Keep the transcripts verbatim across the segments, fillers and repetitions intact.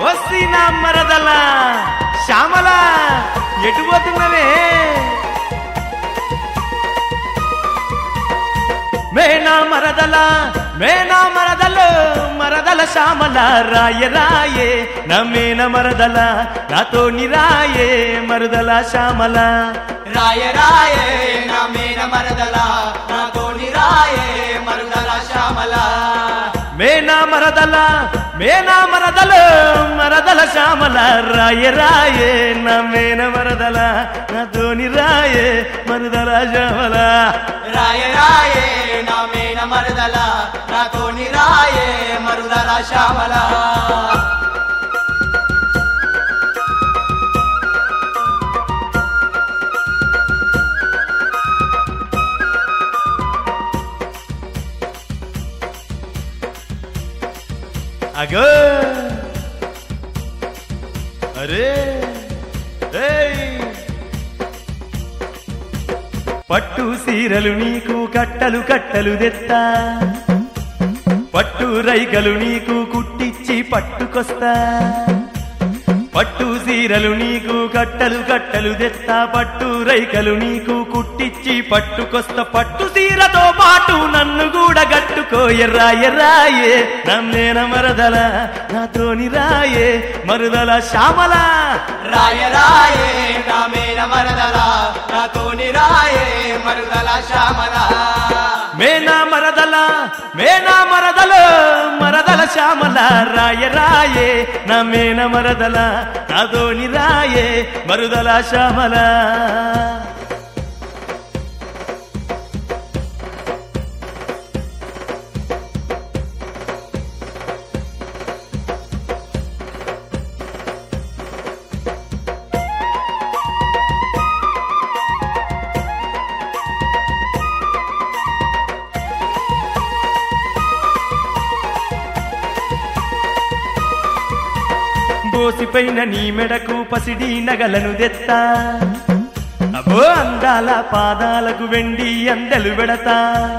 వస్తీనా మరదల శ్యామల ఎటు పోతున్నవే మేనా మరదల మేనా మరదలు మరదల శ్యామల రాయ రాయే నా మేన మరదల నాతో నిరాయే మరుదల శ్యామల రాయ రాయే నా మేన మరదల నాతో నిరాయే మరుదల శ్యామల మేనా మరదల మేనా మరదలు మరదల శ్యామల రాయ రాయే నా మేన మరదల నాతో నిరాయే మరుదల శ్యామల రాయ రాయే నా మేన మరదల నాతో నిరాయే మరుదల శ్యామల అగో అరే పట్టు సీరలు నీకు కట్టలు కట్టలు తెత్తా పట్టు రైకలు నీకు కుట్టిచ్చి పట్టుకొస్తా పట్టు సీరలు నీకు కట్టలు కట్టలు తెత్తా పట్టు రైకలు నీకు కుట్టిచ్చి పట్టుకొస్తా పట్టు సీరతో పాటు నన్ను కూడా గట్టుకో ఎర్రా ఎర్రాయే నన్నేన మరదల నాతోని రాయే మరుదల శ్యామల రాయ రాయే నా మేన మరదల నాతో నిరాయే మరుదల శ్యామల మేనా మరదల మేనా మరదలు మరదల శ్యామల రాయ రాయే నా మేన మరదల నాతోని రాయే మరుదల శ్యామల బోసిపైన నీ మెడకు పసిడి నగలను దెత్తా అబో అందాల పాదాలకు వెండి అందెలు వెడతా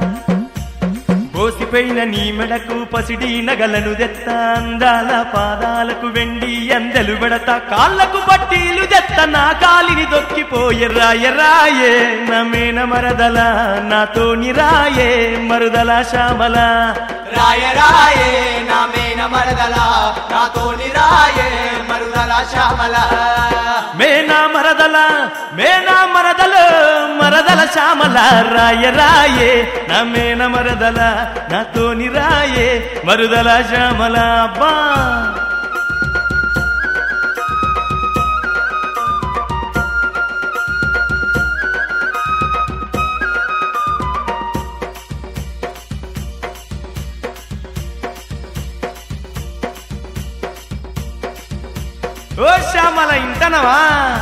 బోసిపైన నీ మెడకు పసిడి నగలను దెత్తా అందాల పాదాలకు వెండి అందెలు వెడతా కాళ్ళకు పట్టీలు దెత్త నా కాలిని దొక్కిపోయే రాయ రాయే నా మేన మరదల నాతో నిరాయే మరుదల శ్యామల రాయ రాయే నా మేన మరదల నాతో నిరాయే మరుదల శ్యామల మేనా మరదల మేనా మరదలు మరదల శ్యామల రాయ రాయే నా మేన మరదల నాతో నిరాయే మరుదల శ్యామల అబ్బా ఓ శ్యామల ఇంటనవా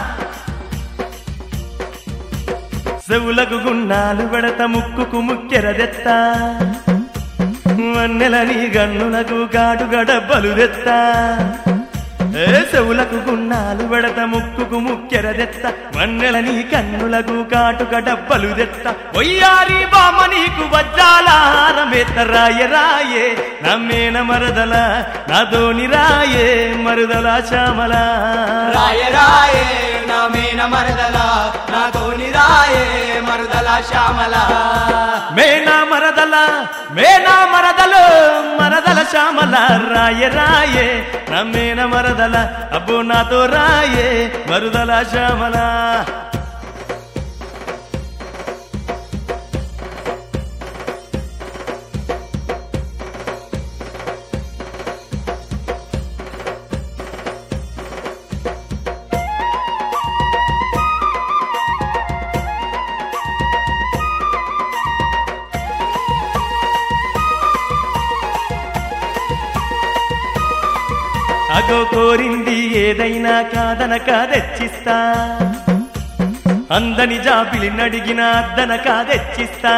చెవులకు గున్నాలు పెడత ముక్కుకు ముక్కెరదెత్తా వన్నెలని గన్నులకు కాటుక డబ్బలు తెత్తా ఏ చెవులకు గున్నాలు పెడత ముక్కుకు ముక్కెరదెత్త వన్నెలని కన్నులకు కాటుక డబ్బలు తెత్త ఒయ్యారి బామ నీకు వజ్రాల హారమెత్త రాయ రాయే నమ్మేన మరదల నాతోని రాయే మరుదల శ్యామల రాయ రాయే నా మేన మరదల నాతో నిరాయే మరుదల శ్యామల మేనా మరదల మేనా మరదలు మరదల శ్యామల రాయ రాయే నమ్మేన మరదల అబ్బో నాతో రాయే మరుదల శ్యామల అగో కోరింది ఏదైనా కాదనక తెచ్చిస్తా అందని జాబిలి నడిగిన అద్దనక తెచ్చిస్తా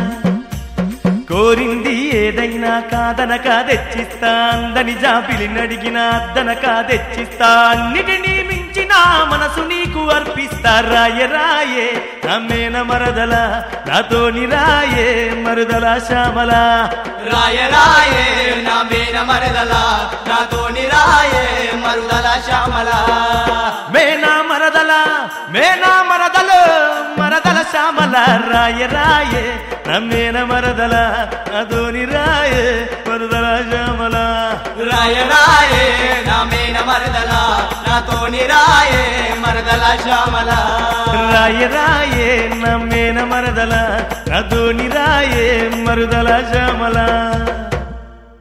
కోరింది ఏదైనా కాదనక తెచ్చిస్తా అందని జాబిలి నడిగిన అద్దనక తెచ్చిస్తా అన్నిటినీ మించిన మనసు నీకు అర్పిస్తా రాయ రాయే నమ్మేన మరదల నాతోని రాయే మరుదల శ్యామల రాయ రాయే నా మేన మరదల నాతోని రాయే మరుదల శ్యామల మేనా మరదల మేనా మరదలు మరదల శ్యామల రాయ రాయే నా మేన మరదల అదోని రాయే మరదల శ్యామల రాయ రాయే నా మేన మరదల నాతోని రాయే మరదల శ్యామల రాయ రాయే నా మేన మరదల అదోని రాయే మరుదల శ్యామల